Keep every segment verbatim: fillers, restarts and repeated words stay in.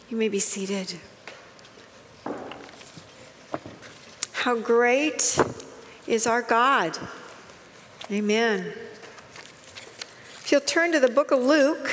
You may be seated. How great is our God. Amen. If you'll turn to the book of Luke,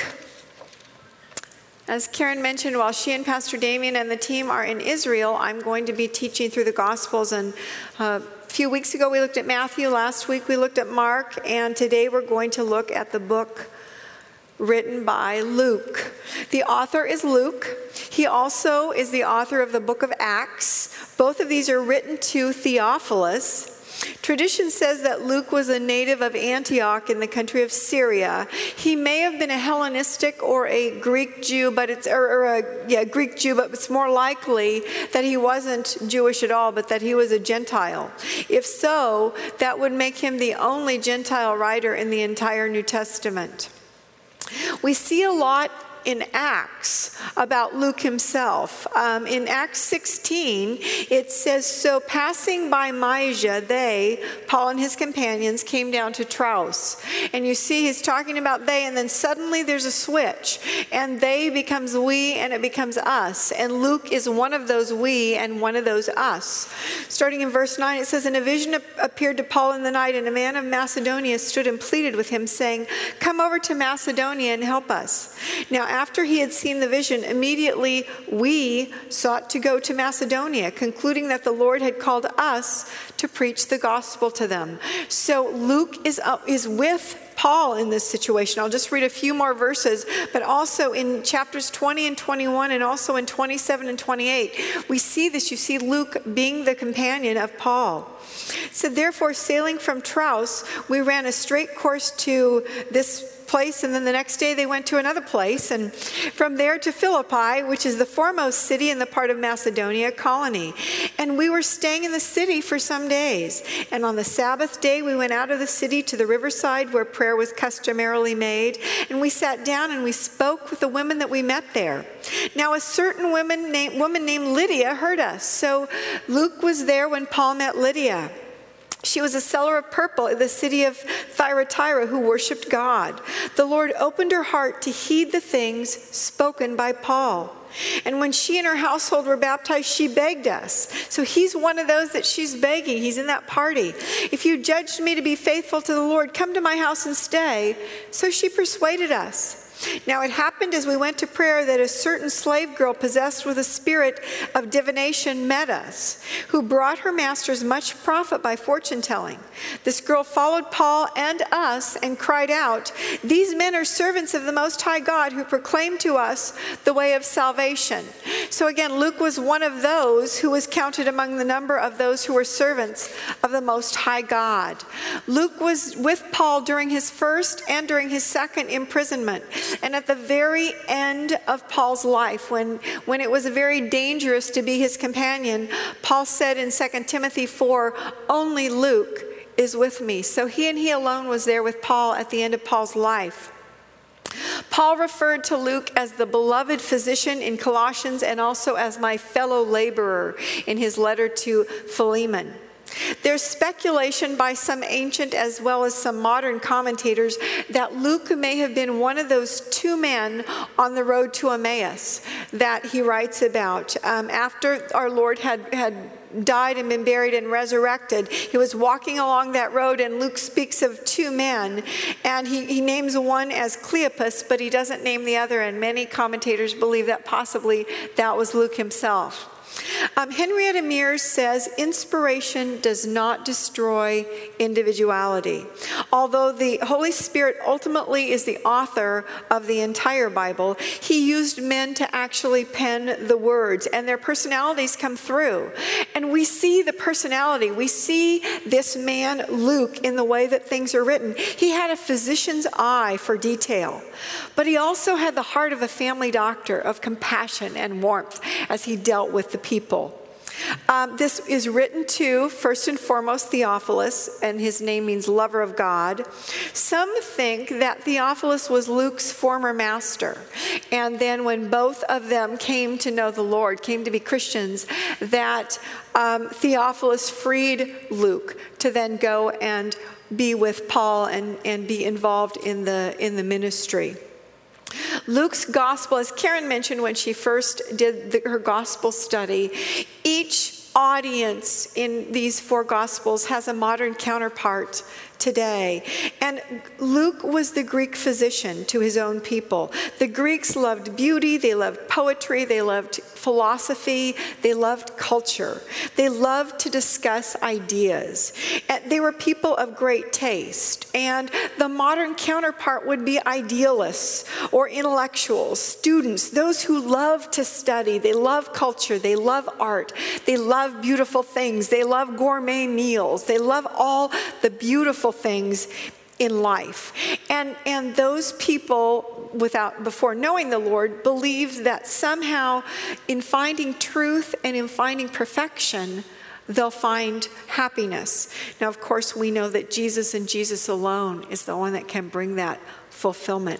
as Karen mentioned, while she and Pastor Damien and the team are in Israel, I'm going to be teaching through the Gospels. And uh, a few weeks ago we looked at Matthew, last week we looked at Mark, and today we're going to look at the book written by Luke. The author is Luke. He also is the author of the book of Acts. Both of these are written to Theophilus. Tradition says that Luke was a native of Antioch in the country of Syria. He may have been a Hellenistic or a Greek Jew, but it's or, or a yeah Greek Jew, but it's more likely that he wasn't Jewish at all, but that he was a Gentile. If so, that would make him the only Gentile writer in the entire New Testament. We see a lot in Acts about Luke himself. Um, in Acts sixteen, it says, "So passing by Mysia, they, Paul and his companions, came down to Troas." And you see he's talking about they, and then suddenly there's a switch. And they becomes we, and it becomes us. And Luke is one of those we and one of those us. Starting in verse nine, it says, "And a vision appeared to Paul in the night, and a man of Macedonia stood and pleaded with him, saying, 'Come over to Macedonia and help us.' Now, after he had seen the vision, immediately we sought to go to Macedonia, concluding that the Lord had called us to preach the gospel to them." So Luke is up, is with Paul in this situation. I'll just read a few more verses, but also in chapters twenty and twenty-one, and also in twenty-seven and twenty-eight, we see this. You see Luke being the companion of Paul. So therefore, sailing from Troas, we ran a straight course to this place, and then the next day they went to another place, and from there to Philippi, which is the foremost city in the part of Macedonia, colony. And we were staying in the city for some days. And on the Sabbath day we went out of the city to the riverside where prayer was customarily made, and we sat down and we spoke with the women that we met there. Now a certain woman named, woman named Lydia heard us. So Luke was there when Paul met Lydia. She was a seller of purple in the city of Thyatira who worshipped God. The Lord opened her heart to heed the things spoken by Paul. And when she and her household were baptized, she begged us. So he's one of those that she's begging. He's in that party. "If you judged me to be faithful to the Lord, come to my house and stay." So she persuaded us. Now it happened as we went to prayer that a certain slave girl possessed with a spirit of divination met us, who brought her masters much profit by fortune telling. This girl followed Paul and us and cried out, "These men are servants of the Most High God who proclaim to us the way of salvation." So again, Luke was one of those who was counted among the number of those who were servants of the Most High God. Luke was with Paul during his first and during his second imprisonment. And at the very end of Paul's life, when, when it was very dangerous to be his companion, Paul said in Second Timothy four, "Only Luke is with me." So he and he alone was there with Paul at the end of Paul's life. Paul referred to Luke as the beloved physician in Colossians, and also as my fellow laborer in his letter to Philemon. There's speculation by some ancient as well as some modern commentators that Luke may have been one of those two men on the road to Emmaus that he writes about. Um, after our Lord had, had died and been buried and resurrected, he was walking along that road, and Luke speaks of two men, and he, he names one as Cleopas, but he doesn't name the other, and many commentators believe that possibly that was Luke himself. Um, Henrietta Mears says, "Inspiration does not destroy individuality." Although the Holy Spirit ultimately is the author of the entire Bible, he used men to actually pen the words, and their personalities come through. And we see the personality. We see this man, Luke, in the way that things are written. He had a physician's eye for detail, but he also had the heart of a family doctor, of compassion and warmth as he dealt with the people. Um, this is written to, first and foremost, Theophilus, and his name means lover of God. Some think that Theophilus was Luke's former master, and then when both of them came to know the Lord, came to be Christians, that um, Theophilus freed Luke to then go and be with Paul and, and be involved in the in the ministry. Luke's gospel, as Karen mentioned when she first did the, her gospel study, each audience in these four gospels has a modern counterpart today. And Luke was the Greek physician to his own people. The Greeks loved beauty, they loved poetry, they loved philosophy, they loved culture. They loved to discuss ideas. And they were people of great taste. And the modern counterpart would be idealists or intellectuals, students, those who love to study. They love culture, they love art, they love beautiful things, they love gourmet meals, they love all the beautiful things in life. And and those people, without before knowing the Lord, believed that somehow in finding truth and in finding perfection, they'll find happiness. Now, of course, we know that Jesus and Jesus alone is the one that can bring that fulfillment.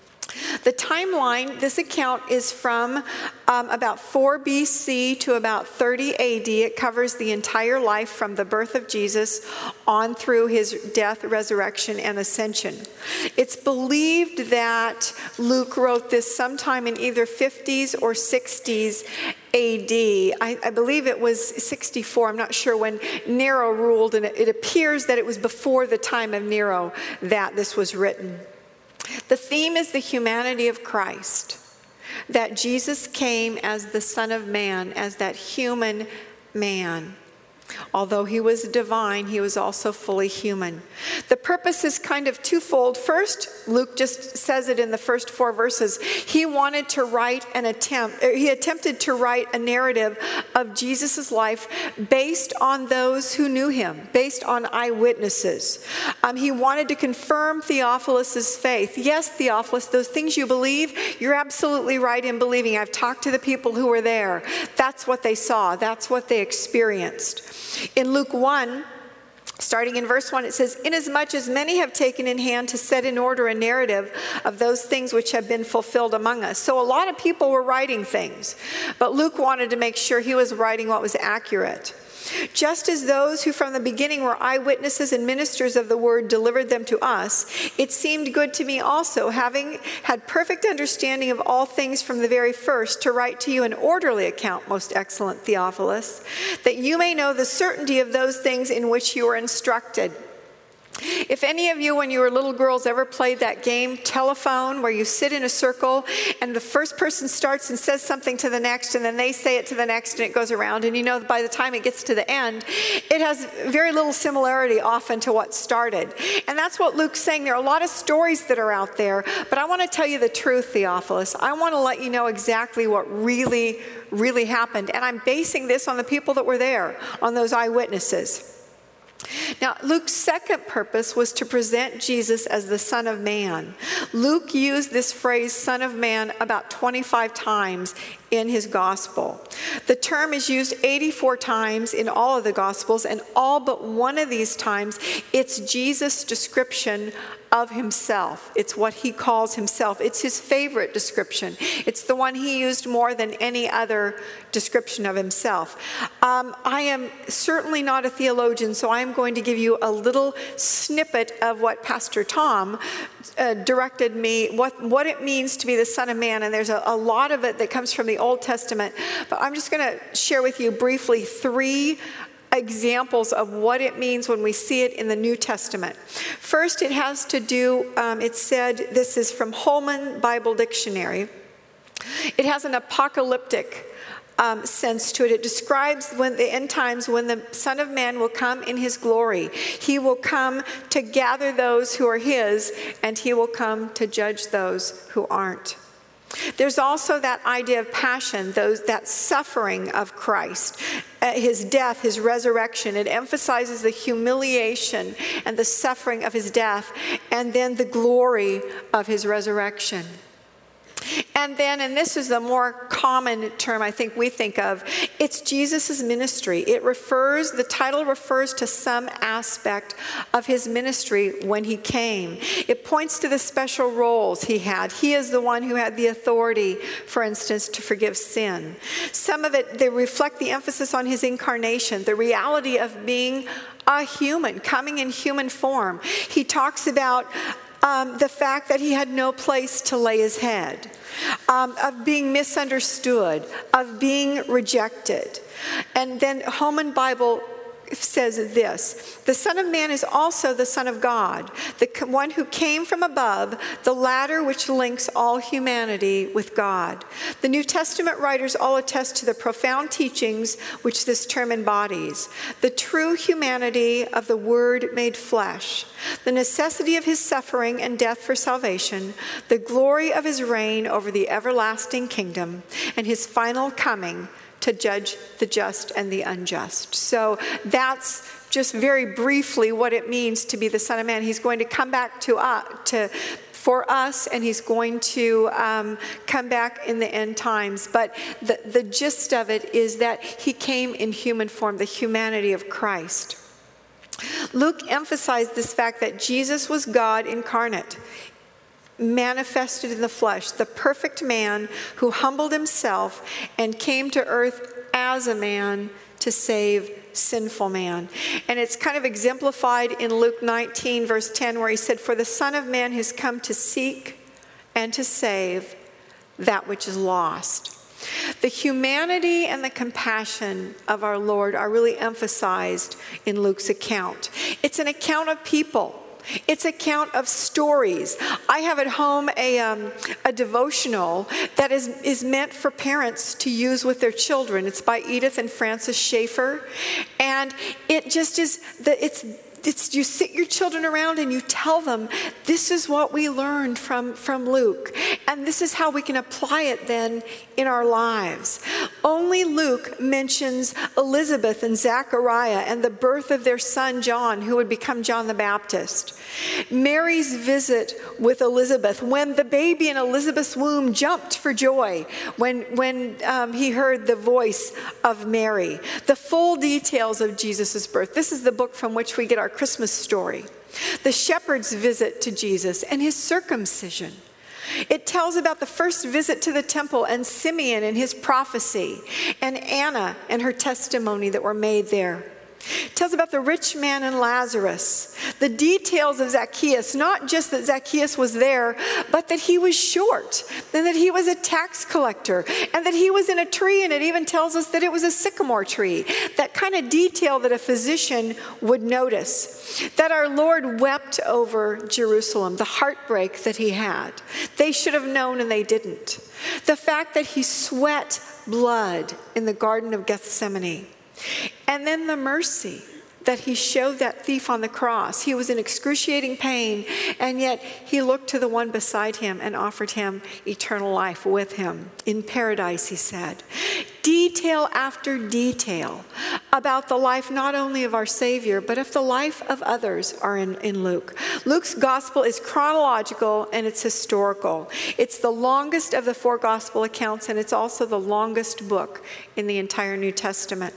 The timeline, this account is from um, about four B C to about thirty A D. It covers the entire life from the birth of Jesus on through his death, resurrection, and ascension. It's believed that Luke wrote this sometime in either fifties or sixties A D. I, I believe it was sixty-four. I'm not sure when Nero ruled, and it, it appears that it was before the time of Nero that this was written. The theme is the humanity of Christ, that Jesus came as the Son of Man, as that human man. Although he was divine, he was also fully human. The purpose is kind of twofold. First, Luke just says it in the first four verses. He wanted to write an attempt, he attempted to write a narrative of Jesus' life based on those who knew him, based on eyewitnesses. Um, he wanted to confirm Theophilus' faith. Yes, Theophilus, those things you believe, you're absolutely right in believing. I've talked to the people who were there. That's what they saw. That's what they experienced. In Luke one, starting in verse one, it says, "Inasmuch as many have taken in hand to set in order a narrative of those things which have been fulfilled among us." So a lot of people were writing things, but Luke wanted to make sure he was writing what was accurate. "Just as those who from the beginning were eyewitnesses and ministers of the word delivered them to us, it seemed good to me also, having had perfect understanding of all things from the very first, to write to you an orderly account, most excellent Theophilus, that you may know the certainty of those things in which you are instructed." If any of you, when you were little girls, ever played that game, telephone, where you sit in a circle and the first person starts and says something to the next, and then they say it to the next, and it goes around, and you know by the time it gets to the end, it has very little similarity often to what started. And that's what Luke's saying. There are a lot of stories that are out there, but I want to tell you the truth, Theophilus. I want to let you know exactly what really, really happened. And I'm basing this on the people that were there, on those eyewitnesses. Now, Luke's second purpose was to present Jesus as the Son of Man. Luke used this phrase, Son of Man, about twenty-five times in his gospel. The term is used eighty-four times in all of the gospels, and all but one of these times, it's Jesus' description of himself. It's what he calls himself. It's his favorite description. It's the one he used more than any other description of himself. Um, I am certainly not a theologian, so I'm going to give you a little snippet of what Pastor Tom uh, directed me, what, what it means to be the Son of Man. And there's a, a lot of it that comes from the Old Testament. But I'm just going to share with you briefly three examples of what it means when we see it in the New Testament. First, it has to do, um, it said, this is from Holman Bible Dictionary. It has an apocalyptic um, sense to it. It describes when the end times when the Son of Man will come in his glory. He will come to gather those who are his, and he will come to judge those who aren't. There's also that idea of passion, those, that suffering of Christ, uh, his death, his resurrection. It emphasizes the humiliation and the suffering of his death, and then the glory of his resurrection. And then, and this is the more common term I think we think of, it's Jesus' ministry. It refers, the title refers to some aspect of his ministry when he came. It points to the special roles he had. He is the one who had the authority, for instance, to forgive sin. Some of it, they reflect the emphasis on his incarnation, the reality of being a human, coming in human form. He talks about um, the fact that he had no place to lay his head, um, of being misunderstood, of being rejected. And then Holman Bible says this: the Son of Man is also the Son of God, the one who came from above, the ladder which links all humanity with God. The New Testament writers all attest to the profound teachings which this term embodies: the true humanity of the Word made flesh, the necessity of his suffering and death for salvation, the glory of his reign over the everlasting kingdom, and his final coming to judge the just and the unjust. So that's just very briefly what it means to be the Son of Man. He's going to come back to us, to for us, and he's going to um, come back in the end times. But the, the gist of it is that he came in human form, the humanity of Christ. Luke emphasized this fact that Jesus was God incarnate, manifested in the flesh, the perfect man who humbled himself and came to earth as a man to save sinful man. And it's kind of exemplified in Luke nineteen, verse ten, where he said, "For the Son of Man has come to seek and to save that which is lost." The humanity and the compassion of our Lord are really emphasized in Luke's account. It's an account of people. It's an account of stories. I have at home a, um, a devotional that is, is meant for parents to use with their children. It's by Edith and Francis Schaeffer. And it just is, the, it's It's, you sit your children around and you tell them, this is what we learned from, from Luke. And this is how we can apply it then in our lives. Only Luke mentions Elizabeth and Zechariah and the birth of their son John, who would become John the Baptist. Mary's visit with Elizabeth, when the baby in Elizabeth's womb jumped for joy when, when um, he heard the voice of Mary. The full details of Jesus' birth. This is the book from which we get our Christmas story. The shepherd's visit to Jesus and his circumcision. It tells about the first visit to the temple and Simeon and his prophecy, and Anna and her testimony that were made there. It tells about the rich man and Lazarus, the details of Zacchaeus, not just that Zacchaeus was there, but that he was short, and that he was a tax collector, and that he was in a tree, and it even tells us that it was a sycamore tree. That kind of detail that a physician would notice. That our Lord wept over Jerusalem, the heartbreak that he had. They should have known and they didn't. The fact that he sweat blood in the Garden of Gethsemane. And then the mercy that he showed that thief on the cross. He was in excruciating pain, and yet he looked to the one beside him and offered him eternal life with him. In paradise, he said. Detail after detail about the life not only of our Savior, but of the life of others are in, in Luke. Luke's gospel is chronological and it's historical. It's the longest of the four gospel accounts, and it's also the longest book in the entire New Testament.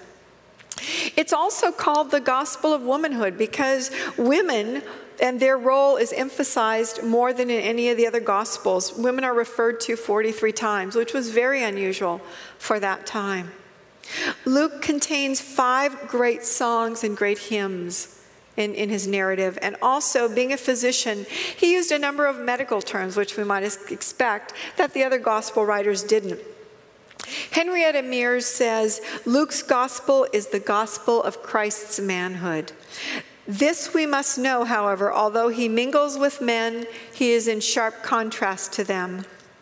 It's also called the Gospel of Womanhood because women and their role is emphasized more than in any of the other Gospels. Women are referred to forty-three times, which was very unusual for that time. Luke contains five great songs and great hymns in, in his narrative. And also, being a physician, he used a number of medical terms, which we might expect that the other Gospel writers didn't. Henrietta Mears says, Luke's gospel is the gospel of Christ's manhood. This we must know, however, although he mingles with men, he is in sharp contrast to them.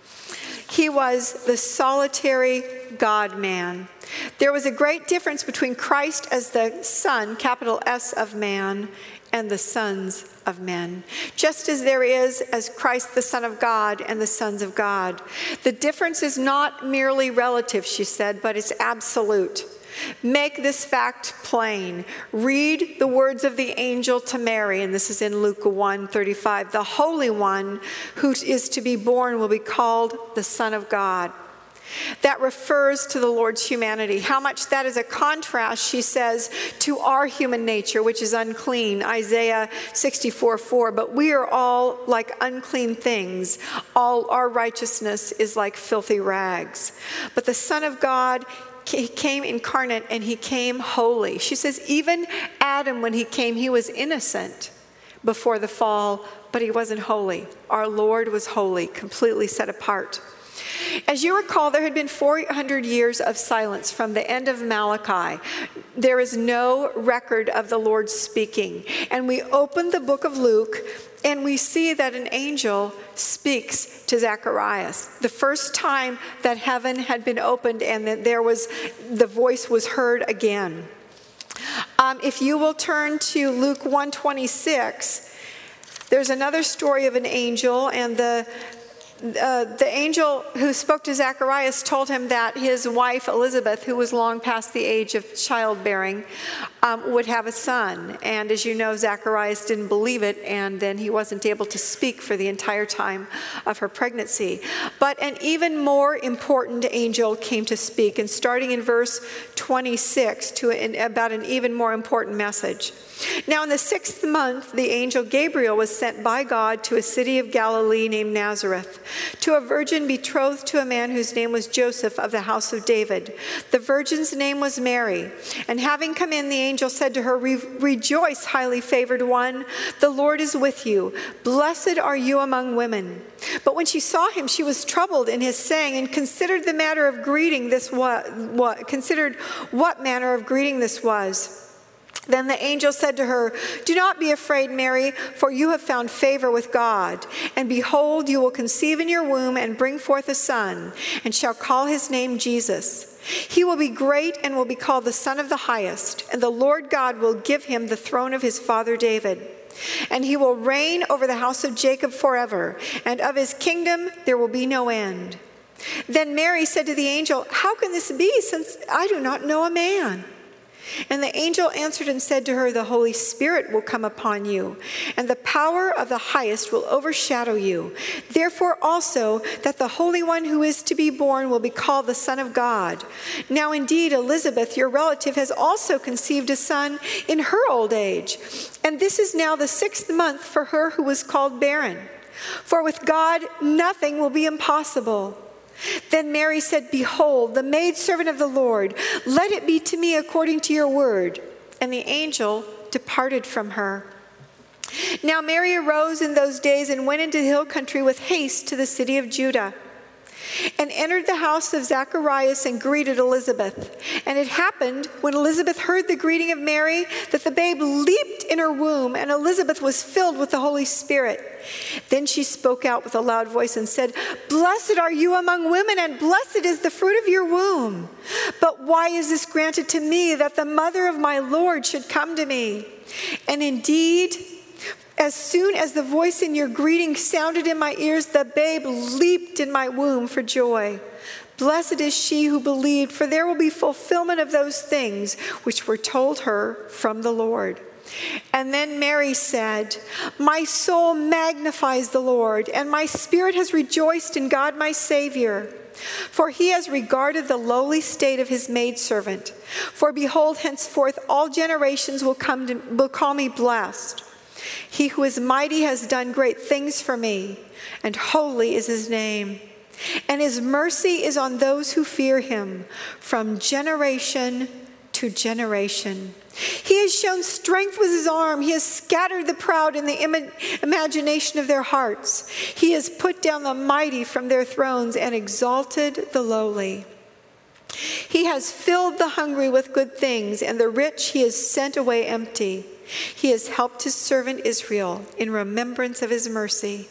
He was the solitary God-man. There was a great difference between Christ as the Son, capital S of man, and the sons of men, just as there is as Christ the Son of God and the sons of God. The difference is not merely relative, she said, but it's absolute. Make this fact plain. Read the words of the angel to Mary, and this is in Luke one thirty-five. The Holy One who is to be born will be called the Son of God. That refers to the Lord's humanity. How much that is a contrast, she says, to our human nature, which is unclean. Isaiah sixty-four four. But we are all like unclean things. All our righteousness is like filthy rags. But the Son of God, he came incarnate and he came holy. She says even Adam, when he came, he was innocent before the fall, but he wasn't holy. Our Lord was holy, completely set apart. As you recall, there had been four hundred years of silence from the end of Malachi. There is no record of the Lord speaking. And we open the book of Luke, and we see that an angel speaks to Zacharias. The first time that heaven had been opened and that there was, the voice was heard again. Um, if you will turn to Luke one twenty-six, there's another story of an angel, and the Uh, the angel who spoke to Zacharias told him that his wife Elizabeth, who was long past the age of childbearing, um, would have a son. And as you know, Zacharias didn't believe it, and then he wasn't able to speak for the entire time of her pregnancy. But an even more important angel came to speak, and starting in verse twenty-six, to an, about an even more important message. Now in the sixth month, the angel Gabriel was sent by God to a city of Galilee named Nazareth, to a virgin betrothed to a man whose name was Joseph of the house of David. The virgin's name was Mary. And having come in, the angel said to her, "Re- Rejoice, highly favored one, the Lord is with you. Blessed are you among women." But when she saw him, she was troubled in his saying, and considered the matter of greeting this what, what considered what manner of greeting this was. Then the angel said to her, "Do not be afraid, Mary, for you have found favor with God. And behold, you will conceive in your womb and bring forth a son, and shall call his name Jesus. He will be great and will be called the Son of the Highest, and the Lord God will give him the throne of his father David. And he will reign over the house of Jacob forever, and of his kingdom there will be no end." Then Mary said to the angel, "How can this be, since I do not know a man?" And the angel answered and said to her, "The Holy Spirit will come upon you, and the power of the Highest will overshadow you. Therefore also that the Holy One who is to be born will be called the Son of God. Now indeed Elizabeth, your relative, has also conceived a son in her old age, and this is now the sixth month for her who was called barren. For with God nothing will be impossible." Then Mary said, "Behold, the maidservant of the Lord, let it be to me according to your word." And the angel departed from her. Now Mary arose in those days and went into the hill country with haste to the city of Judah, and entered the house of Zacharias and greeted Elizabeth. And it happened, when Elizabeth heard the greeting of Mary, that the babe leaped in her womb, and Elizabeth was filled with the Holy Spirit. Then she spoke out with a loud voice and said, "Blessed are you among women, and blessed is the fruit of your womb. But why is this granted to me, that the mother of my Lord should come to me? And indeed, as soon as the voice in your greeting sounded in my ears, the babe leaped in my womb for joy. Blessed is she who believed, for there will be fulfillment of those things which were told her from the Lord." And then Mary said, "My soul magnifies the Lord, and my spirit has rejoiced in God my Savior. For he has regarded the lowly state of his maidservant. For behold, henceforth all generations will come to, will call me blessed. He who is mighty has done great things for me, and holy is his name. And his mercy is on those who fear him from generation to generation. He has shown strength with his arm. He has scattered the proud in the im- imagination of their hearts. He has put down the mighty from their thrones and exalted the lowly. He has filled the hungry with good things, and the rich he has sent away empty. He has helped his servant Israel in remembrance of his mercy,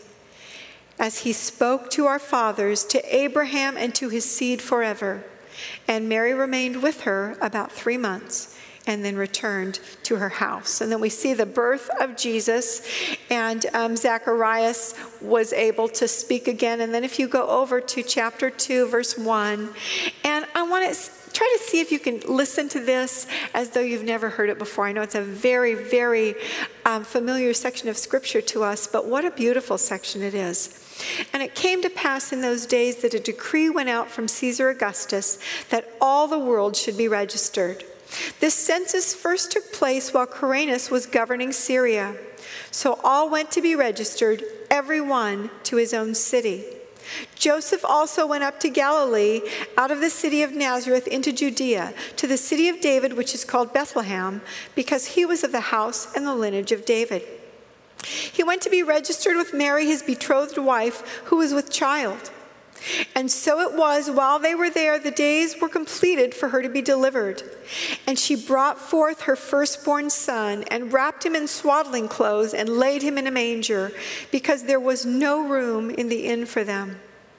as he spoke to our fathers, to Abraham and to his seed forever." And Mary remained with her about three months and then returned to her house. And then we see the birth of Jesus, and um, Zacharias was able to speak again. And then if you go over to chapter two, verse one, and I want to try to see if you can listen to this as though you've never heard it before. I know it's a very, very um, familiar section of Scripture to us, but what a beautiful section it is. "And it came to pass in those days that a decree went out from Caesar Augustus that all the world should be registered. This census first took place while Quirinius was governing Syria. So all went to be registered, every one to his own city. Joseph also went up to Galilee, out of the city of Nazareth into Judea, to the city of David, which is called Bethlehem, because he was of the house and the lineage of David. He went to be registered with Mary, his betrothed wife, who was with child. And so it was, while they were there, the days were completed for her to be delivered. And she brought forth her firstborn son, and wrapped him in swaddling clothes, and laid him in a manger, because there was no room in the inn for them.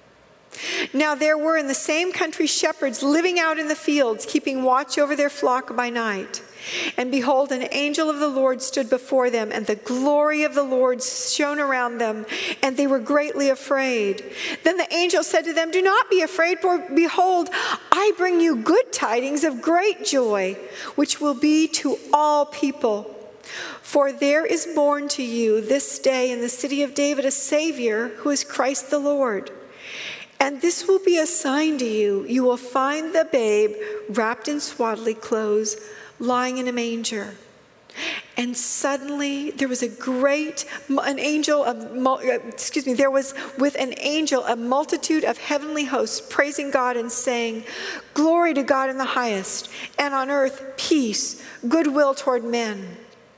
Now there were in the same country shepherds living out in the fields, keeping watch over their flock by night. And behold, an angel of the Lord stood before them, and the glory of the Lord shone around them, and they were greatly afraid. Then the angel said to them, "Do not be afraid, for behold, I bring you good tidings of great joy, which will be to all people. For there is born to you this day in the city of David a Savior, who is Christ the Lord. And this will be a sign to you. You will find the babe wrapped in swaddling clothes, lying in a manger." And suddenly there was a great, an angel, of, excuse me, there was with an angel a multitude of heavenly hosts praising God and saying, "Glory to God in the highest, and on earth peace, goodwill toward men."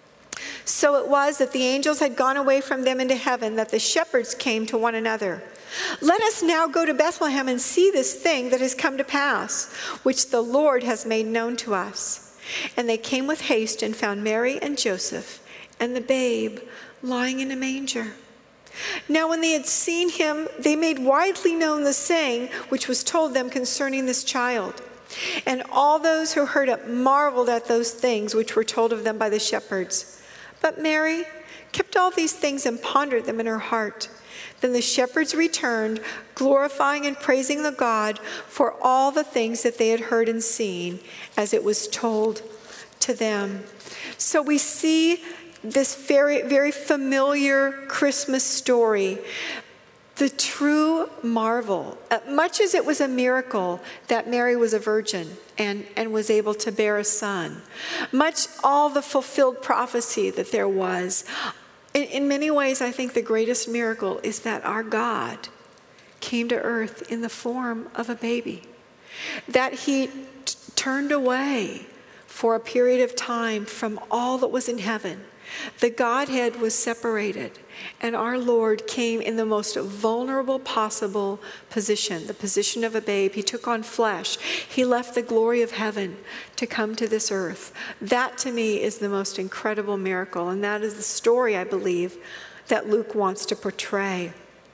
So it was that the angels had gone away from them into heaven, that the shepherds came to one another. "Let us now go to Bethlehem and see this thing that has come to pass, which the Lord has made known to us." And they came with haste and found Mary and Joseph and the babe lying in a manger. Now when they had seen him, they made widely known the saying which was told them concerning this child. And all those who heard it marveled at those things which were told of them by the shepherds. But Mary kept all these things and pondered them in her heart. Then the shepherds returned, glorifying and praising the God for all the things that they had heard and seen, as it was told to them. So we see this very, very familiar Christmas story. The true marvel, much as it was a miracle that Mary was a virgin and, and was able to bear a son, much all the fulfilled prophecy that there was. In, in many ways, I think the greatest miracle is that our God came to earth in the form of a baby, that he t- turned away for a period of time from all that was in heaven. The Godhead was separated, and our Lord came in the most vulnerable possible position, the position of a babe. He took on flesh. He left the glory of heaven to come to this earth. That, to me, is the most incredible miracle, and that is the story, I believe, that Luke wants to portray.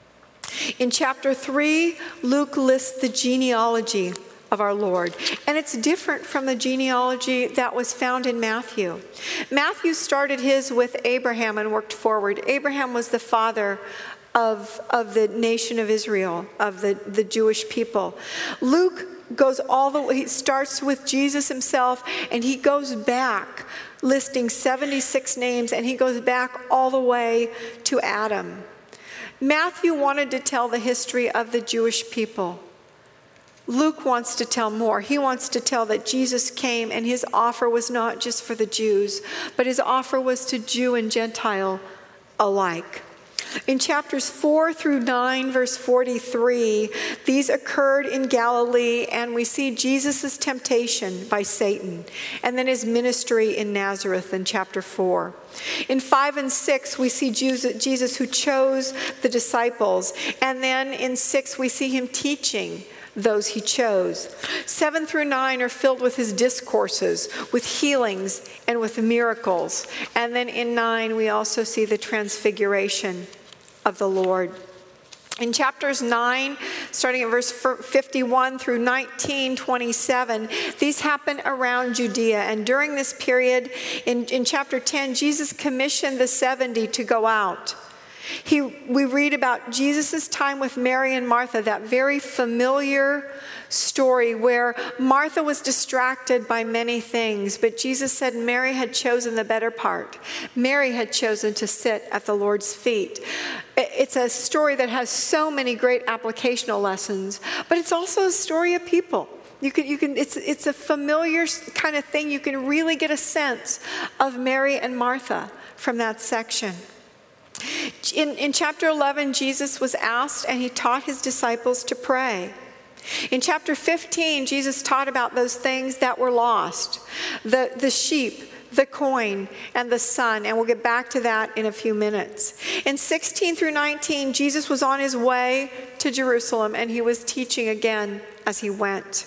In chapter three, Luke lists the genealogy of our Lord. And it's different from the genealogy that was found in Matthew. Matthew started his with Abraham and worked forward. Abraham was the father of, of the nation of Israel, of the, the Jewish people. Luke goes all the way, he starts with Jesus himself, and he goes back, listing seventy-six names, and he goes back all the way to Adam. Matthew wanted to tell the history of the Jewish people. Luke wants to tell more. He wants to tell that Jesus came, and his offer was not just for the Jews, but his offer was to Jew and Gentile alike. In chapters four through nine, verse forty-three, these occurred in Galilee, and we see Jesus' temptation by Satan, and then his ministry in Nazareth in chapter four. In five and six, we see Jesus who chose the disciples, and then in six, we see him teaching those he chose. Seven through nine are filled with his discourses, with healings, and with miracles. And then in nine, we also see the transfiguration of the Lord. In chapters nine, starting at verse fifty-one through nineteen twenty-seven, these happen around Judea. And during this period, in, in chapter ten, Jesus commissioned the seventy to go out. He, we read about Jesus' time with Mary and Martha, that very familiar story where Martha was distracted by many things, but Jesus said Mary had chosen the better part. Mary had chosen to sit at the Lord's feet. It's a story that has so many great applicational lessons, but it's also a story of people. You can, you can, it's, it's a familiar kind of thing. You can really get a sense of Mary and Martha from that section. In, in chapter eleven, Jesus was asked, and he taught his disciples to pray. In chapter fifteen, Jesus taught about those things that were lost, the, the sheep the coin, and the sun, and we'll get back to that in a few minutes. In sixteen through nineteen, Jesus was on his way to Jerusalem, and he was teaching again as he went.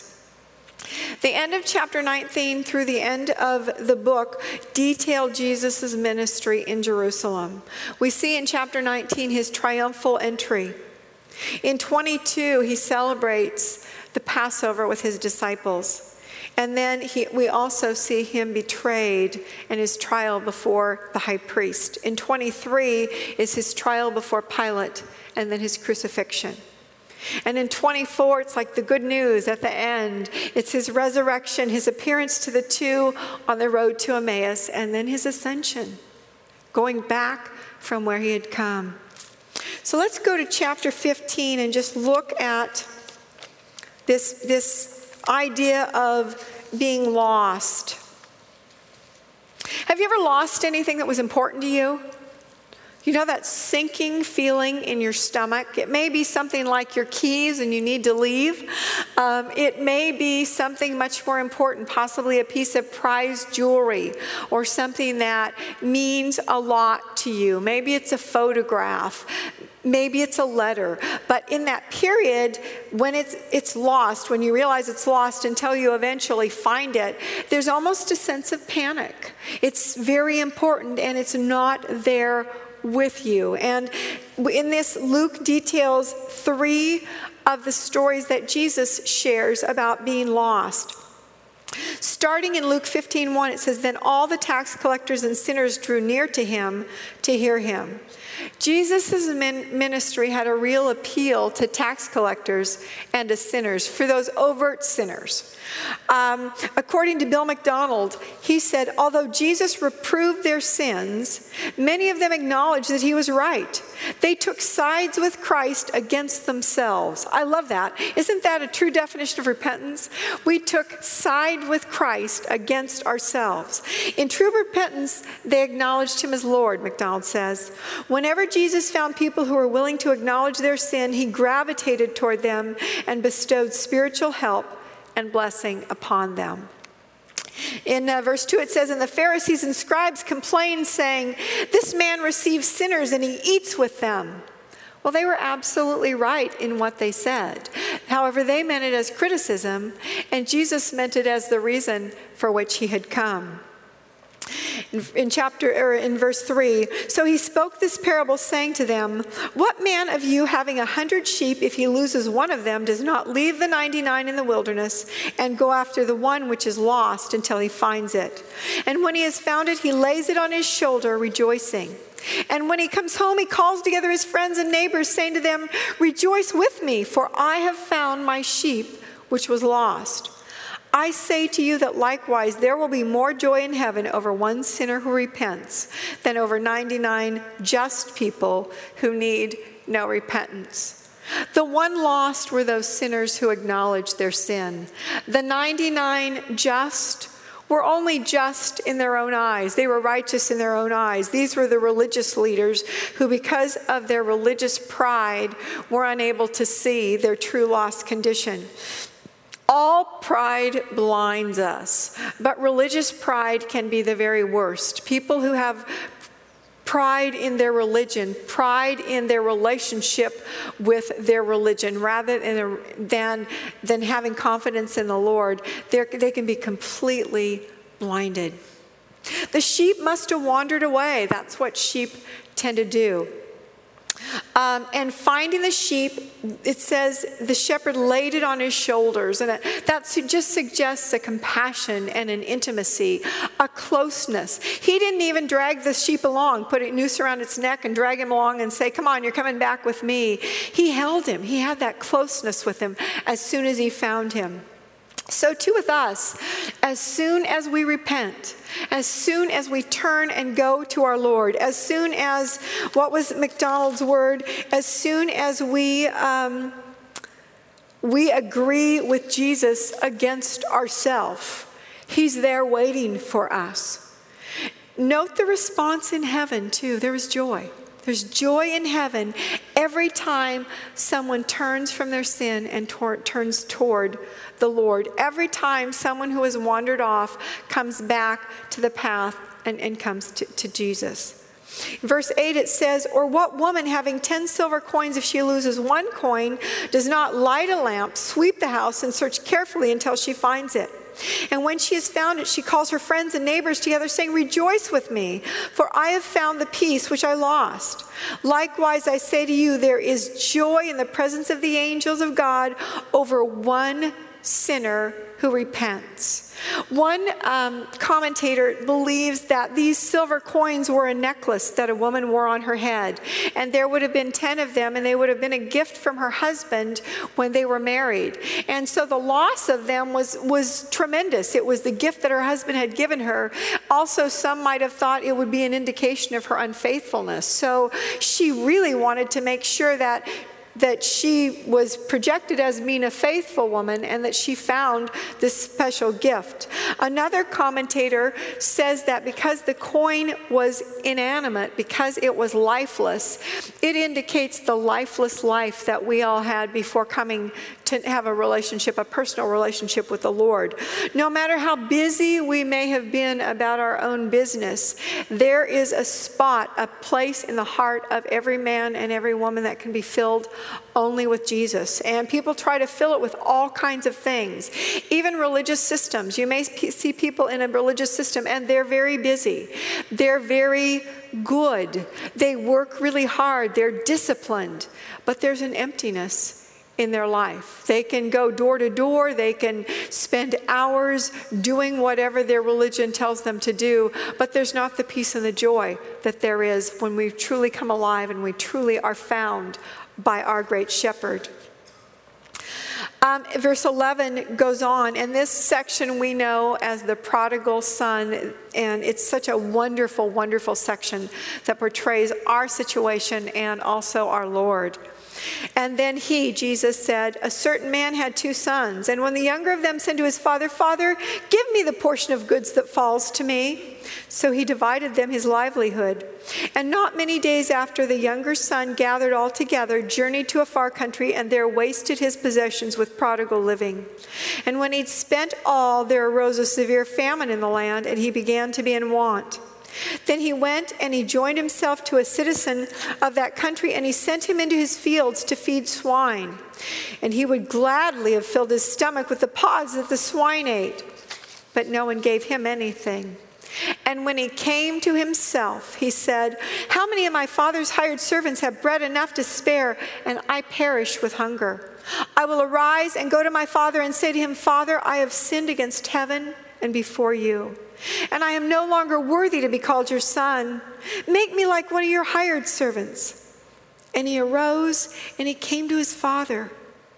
The end of chapter nineteen through the end of the book detail Jesus' ministry in Jerusalem. We see in chapter nineteen his triumphal entry. In twenty-two, he celebrates the Passover with his disciples. And then he, we also see him betrayed and his trial before the high priest. In twenty-three is his trial before Pilate and then his crucifixion. And in twenty-four, it's like the good news at the end. It's his resurrection, his appearance to the two on the road to Emmaus, and then his ascension, going back from where he had come. So let's go to chapter fifteen and just look at this, this idea of being lost. Have you ever lost anything that was important to you? You know that sinking feeling in your stomach? It may be something like your keys and you need to leave. Um, it may be something much more important, possibly a piece of prized jewelry or something that means a lot to you. Maybe it's a photograph. Maybe it's a letter. But in that period, when it's it's lost, when you realize it's lost until you eventually find it, there's almost a sense of panic. It's very important and it's not there with you. And in this, Luke details three of the stories that Jesus shares about being lost. Starting in Luke fifteen one, it says, "Then all the tax collectors and sinners drew near to him to hear him." Jesus' ministry had a real appeal to tax collectors and to sinners, for those overt sinners. Um, according to Bill McDonald, he said, although Jesus reproved their sins, many of them acknowledged that he was right. They took sides with Christ against themselves. I love that. Isn't that a true definition of repentance? We took side with Christ against ourselves. In true repentance, they acknowledged him as Lord, McDonald says. Whenever Jesus found people who were willing to acknowledge their sin, he gravitated toward them and bestowed spiritual help and blessing upon them. In uh, verse two, it says, "And the Pharisees and scribes complained, saying, 'This man receives sinners and he eats with them.'" Well, they were absolutely right in what they said. However, they meant it as criticism, and Jesus meant it as the reason for which he had come. In, in chapter or in verse three, "So he spoke this parable, saying to them, 'What man of you, having a hundred sheep, if he loses one of them, does not leave the ninety-nine in the wilderness and go after the one which is lost until he finds it? And when he has found it, he lays it on his shoulder, rejoicing. And when he comes home, he calls together his friends and neighbors, saying to them, "Rejoice with me, for I have found my sheep which was lost." I say to you that likewise there will be more joy in heaven over one sinner who repents than over ninety-nine just people who need no repentance. The one lost were those sinners who acknowledged their sin. The ninety-nine just were only just in their own eyes. They were righteous in their own eyes. These were the religious leaders who, because of their religious pride, were unable to see their true lost condition. All pride blinds us, but religious pride can be the very worst. People who have pride in their religion, pride in their relationship with their religion, rather than, than having confidence in the Lord, they can be completely blinded. The sheep must have wandered away. That's what sheep tend to do. Um, and finding the sheep, it says the shepherd laid it on his shoulders. And that just suggests a compassion and an intimacy, a closeness. He didn't even drag the sheep along, put a noose around its neck and drag him along and say, "Come on, you're coming back with me." He held him. He had that closeness with him as soon as he found him. So too with us, as soon as we repent, as soon as we turn and go to our Lord, as soon as, what was McDonald's word, as soon as we um, we agree with Jesus against ourselves, he's there waiting for us. Note the response in heaven too. There was joy. There's joy in heaven every time someone turns from their sin and tor- turns toward the Lord. Every time someone who has wandered off comes back to the path and, and comes to, to Jesus. In verse eight it says, or what woman having ten silver coins, if she loses one coin, does not light a lamp, sweep the house, and search carefully until she finds it? And when she has found it, she calls her friends and neighbors together, saying, rejoice with me, for I have found the piece which I lost. Likewise, I say to you, there is joy in the presence of the angels of God over one sinner who repents. One um, commentator believes that these silver coins were a necklace that a woman wore on her head. And there would have been ten of them, and they would have been a gift from her husband when they were married. And so the loss of them was, was tremendous. It was the gift that her husband had given her. Also, some might have thought it would be an indication of her unfaithfulness. So she really wanted to make sure that that she was projected as being a faithful woman and that she found this special gift. Another commentator says that because the coin was inanimate, because it was lifeless, it indicates the lifeless life that we all had before coming to have a relationship, a personal relationship with the Lord. No matter how busy we may have been about our own business, there is a spot, a place in the heart of every man and every woman that can be filled only with Jesus. And people try to fill it with all kinds of things. Even religious systems. You may see people in a religious system and they're very busy. They're very good. They work really hard. They're disciplined. But there's an emptiness in their life. They can go door to door. They can spend hours doing whatever their religion tells them to do, but there's not the peace and the joy that there is when we truly come alive and we truly are found by our great shepherd. Um, verse eleven goes on, and this section we know as the prodigal son, and it's such a wonderful, wonderful section that portrays our situation and also our Lord. And then he, Jesus, said, a certain man had two sons, and when the younger of them said to his father, Father, give me the portion of goods that falls to me. So he divided them his livelihood. And not many days after, the younger son gathered all together, journeyed to a far country, and there wasted his possessions with prodigal living. And when he'd spent all, there arose a severe famine in the land, and he began to be in want. Then he went and he joined himself to a citizen of that country, and he sent him into his fields to feed swine. And he would gladly have filled his stomach with the pods that the swine ate, but no one gave him anything. And when he came to himself, he said, how many of my father's hired servants have bread enough to spare, and I perish with hunger? I will arise and go to my father and say to him, Father, I have sinned against heaven and before you, and I am no longer worthy to be called your son. Make me like one of your hired servants. And he arose and he came to his father.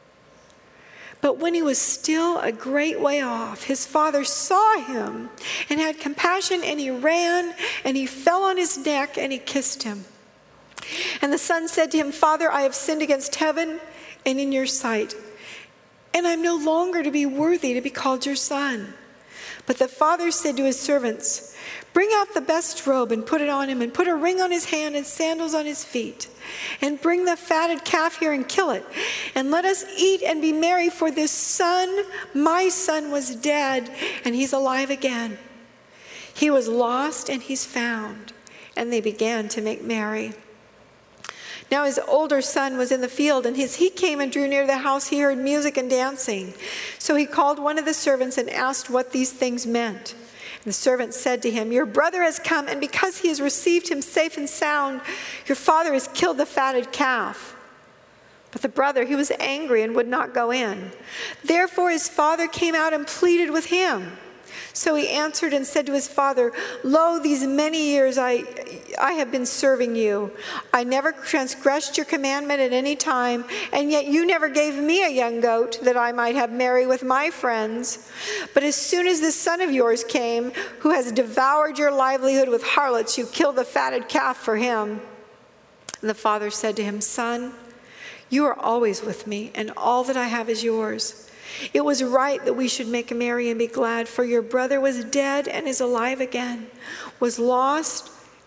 But when he was still a great way off, his father saw him and had compassion, and he ran and he fell on his neck and he kissed him. And the son said to him, Father, I have sinned against heaven and in your sight, and I'm no longer to be worthy to be called your son. But the father said to his servants, bring out the best robe and put it on him, and put a ring on his hand and sandals on his feet. And bring the fatted calf here and kill it. And let us eat and be merry, for this son, my son, was dead, and he's alive again. He was lost and he's found. And they began to make merry. Now his older son was in the field, and as he came and drew near the house, he heard music and dancing. So he called one of the servants and asked what these things meant. And the servant said to him, your brother has come, and because he has received him safe and sound, your father has killed the fatted calf. But the brother, he was angry and would not go in. Therefore his father came out and pleaded with him. So he answered and said to his father, lo, these many years I, I have been serving you. I never transgressed your commandment at any time, and yet you never gave me a young goat that I might have merry with my friends. But as soon as this son of yours came, who has devoured your livelihood with harlots, you killed the fatted calf for him. And the father said to him, son, you are always with me, and all that I have is yours. It was right that we should make merry and be glad, for your brother was dead and is alive again, was lost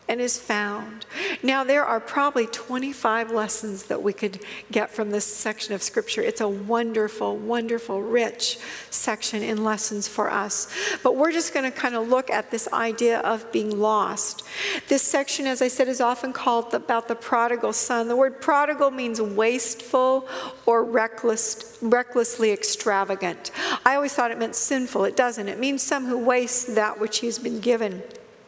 and is found. Now, there are probably twenty-five lessons that we could get from this section of Scripture. It's a wonderful, wonderful, rich section in lessons for us. But we're just going to kind of look at this idea of being lost. This section, as I said, is often called about the prodigal son. The word prodigal means wasteful or reckless, recklessly extravagant. I always thought it meant sinful. It doesn't. It means some who wastes that which he's been given.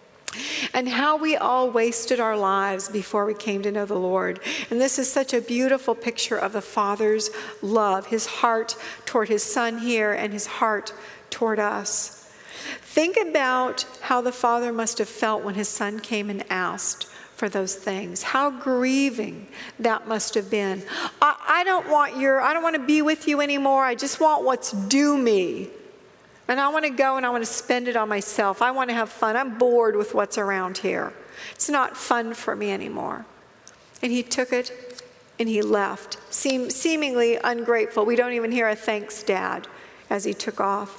And how we all wasted our lives before we came to know the Lord. And this is such a beautiful picture of the Father's love, his heart toward his Son here and his heart toward us. Think about how the Father must have felt when his Son came and asked for those things. How grieving that must have been. I, I don't want your, I don't want to be with you anymore. I just want what's due me. And I want to go and I want to spend it on myself. I want to have fun. I'm bored with what's around here. It's not fun for me anymore. And he took it and he left, seem, seemingly ungrateful. We don't even hear a thanks, Dad, as he took off.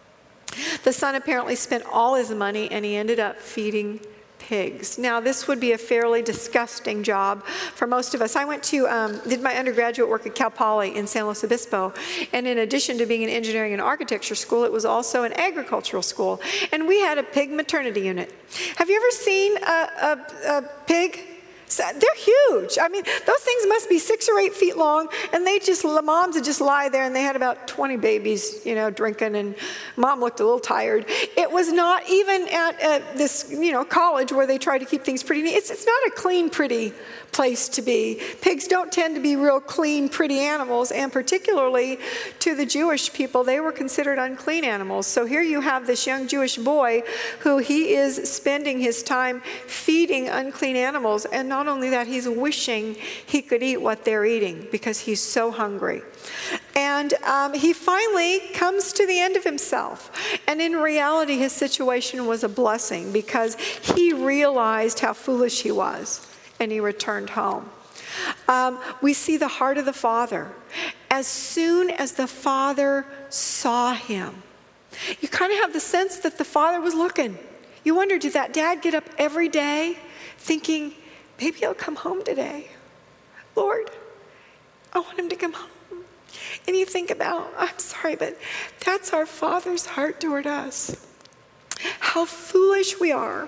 The son apparently spent all his money and he ended up feeding pigs. Now, this would be a fairly disgusting job for most of us. I went to, um, did my undergraduate work at Cal Poly in San Luis Obispo, and in addition to being an engineering and architecture school, it was also an agricultural school, and we had a pig maternity unit. Have you ever seen a, a, a pig? They're huge. I mean, those things must be six or eight feet long, and they just, the moms would just lie there, and they had about twenty babies, you know, drinking, and mom looked a little tired. It was not even at uh, this, you know, college where they try to keep things pretty neat. It's, it's not a clean, pretty place to be. Pigs don't tend to be real clean, pretty animals, and particularly to the Jewish people, they were considered unclean animals. So here you have this young Jewish boy who he is spending his time feeding unclean animals, and not only that, he's wishing he could eat what they're eating because he's so hungry. And um, he finally comes to the end of himself. And in reality, his situation was a blessing because he realized how foolish he was. And he returned home. Um, we see the heart of the Father. As soon as the Father saw him, you kind of have the sense that the Father was looking. You wonder, did that dad get up every day thinking, maybe he'll come home today? Lord, I want him to come home. And you think about, I'm sorry, but that's our Father's heart toward us. How foolish we are.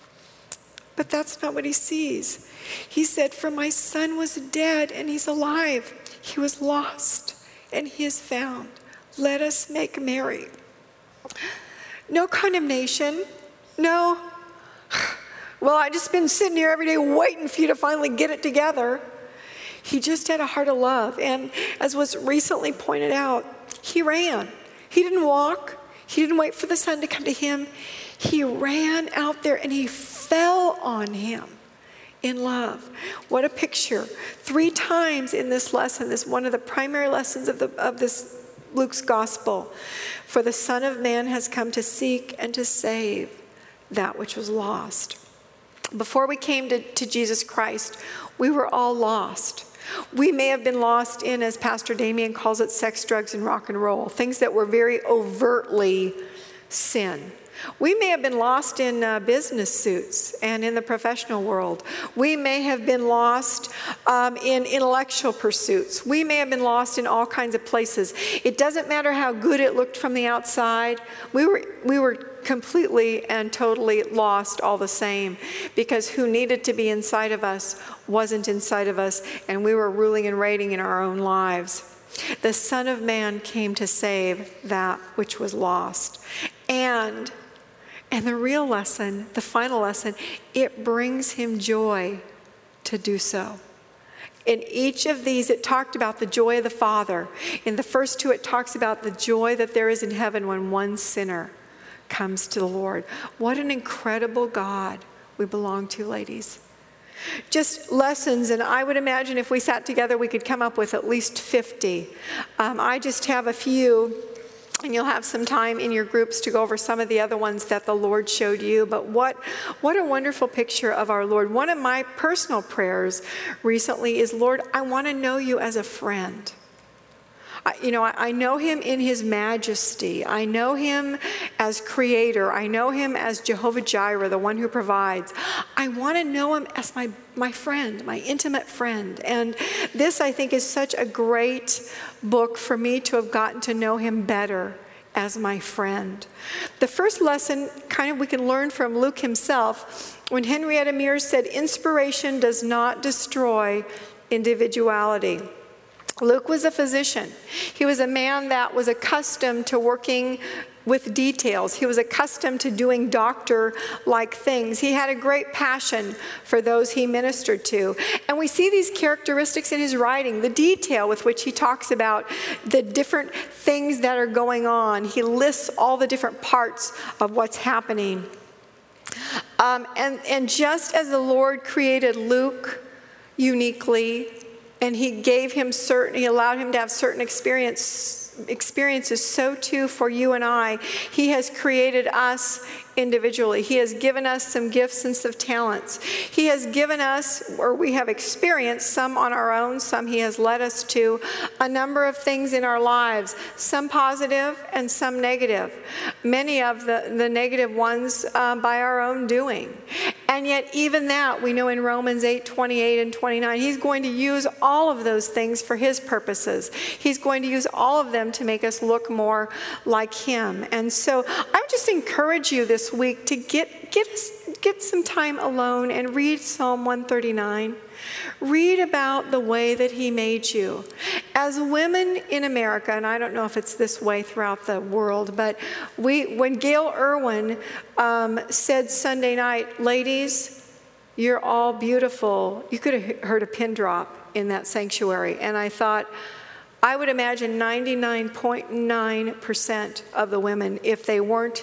But that's not what he sees. He said, for my son was dead and he's alive. He was lost and he is found. Let us make merry. No condemnation. No, well, I just been sitting here every day waiting for you to finally get it together. He just had a heart of love. And as was recently pointed out, he ran. He didn't walk. He didn't wait for the son to come to him. He ran out there and he fell on him in love. What a picture. Three times in this lesson, this one of the primary lessons of, the, of this Luke's gospel. For the Son of Man has come to seek and to save that which was lost. Before we came to, to Jesus Christ, we were all lost. We may have been lost in, as Pastor Damien calls it, sex, drugs, and rock and roll, things that were very overtly sin. We may have been lost in uh, business suits and in the professional world. We may have been lost um, in intellectual pursuits. We may have been lost in all kinds of places. It doesn't matter how good it looked from the outside. We were, we were completely and totally lost all the same, because who needed to be inside of us wasn't inside of us, and we were ruling and reigning in our own lives. The Son of Man came to save that which was lost. And And the real lesson, the final lesson, it brings him joy to do so. In each of these, it talked about the joy of the Father. In the first two, it talks about the joy that there is in heaven when one sinner comes to the Lord. What an incredible God we belong to, ladies. Just lessons, and I would imagine if we sat together, we could come up with at least fifty. Um, I just have a few. And you'll have some time in your groups to go over some of the other ones that the Lord showed you. But what, what a wonderful picture of our Lord. One of my personal prayers recently is, Lord, I want to know you as a friend. I, you know, I, I know him in his majesty. I know him as creator. I know him as Jehovah Jireh, the one who provides. I want to know him as my, my friend, my intimate friend. And this, I think, is such a great book for me to have gotten to know him better as my friend. The first lesson, kind of we can learn from Luke himself, when Henrietta Mears said, inspiration does not destroy individuality. Luke was a physician. He was a man that was accustomed to working with details. He was accustomed to doing doctor-like things. He had a great passion for those he ministered to. And we see these characteristics in his writing, the detail with which he talks about the different things that are going on. He lists all the different parts of what's happening. Um, and, and just as the Lord created Luke uniquely, and he gave him certain, he allowed him to have certain experience, experiences, so too for you and I. He has created us individually. He has given us some gifts and some talents. He has given us, or we have experienced, some on our own, some he has led us to, a number of things in our lives, some positive and some negative. Many of the, the negative ones uh, by our own doing. And yet even that, we know in Romans eight, twenty-eight and twenty-nine, he's going to use all of those things for his purposes. He's going to use all of them to make us look more like him. And so I would just encourage you this week to get get us, get some time alone and read Psalm one thirty-nine. Read about the way that he made you. As women in America, and I don't know if it's this way throughout the world, but we, when Gail Irwin um, said Sunday night, ladies, you're all beautiful. You could have heard a pin drop in that sanctuary. And I thought, I would imagine ninety-nine point nine percent of the women, if they weren't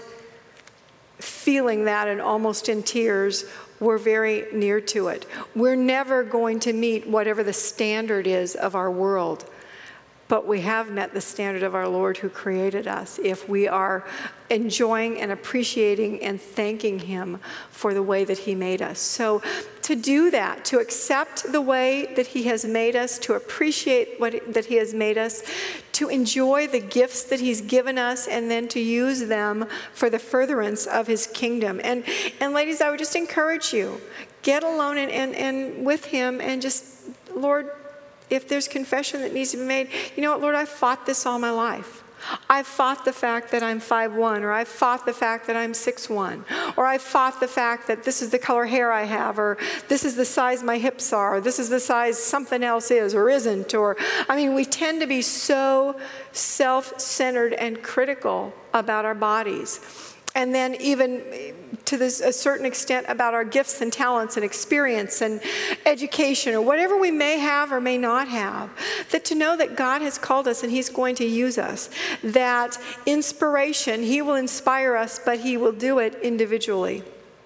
feeling that and almost in tears, were very near to it. We're never going to meet whatever the standard is of our world, but we have met the standard of our Lord who created us if we are enjoying and appreciating and thanking him for the way that he made us. So to do that, to accept the way that he has made us, to appreciate what that he has made us, to enjoy the gifts that he's given us, and then to use them for the furtherance of his kingdom. And and ladies, I would just encourage you, get alone and, and, and with him and just, Lord, if there's confession that needs to be made, you know what, Lord, I've fought this all my life. I've fought the fact that I'm five one, or I've fought the fact that I'm six one, or I've fought the fact that this is the color hair I have, or this is the size my hips are, or this is the size something else is or isn't. Or, I mean, we tend to be so self-centered and critical about our bodies. And then even to this, a certain extent about our gifts and talents and experience and education or whatever we may have or may not have. That to know that God has called us and he's going to use us. That inspiration, he will inspire us, but he will do it individually.